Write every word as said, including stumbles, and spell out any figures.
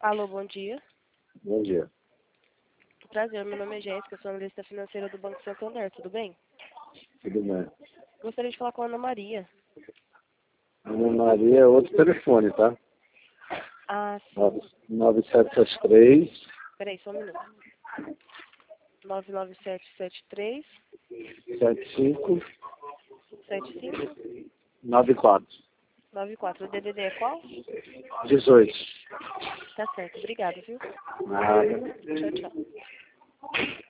Alô, bom dia. Bom dia. Prazer, meu nome é Jéssica, sou analista financeira do Banco Santander, tudo bem? Tudo bem. Gostaria de falar com a Ana Maria. Ana Maria é outro telefone, tá? Ah, sim. nove sete sete três, Peraí, só um minuto. nove nove sete sete três, sete cinco sete cinco nove quatro. nove quatro. O D D D é qual? dezoito. Tá certo, obrigada, viu? Nada. Tchau, tchau.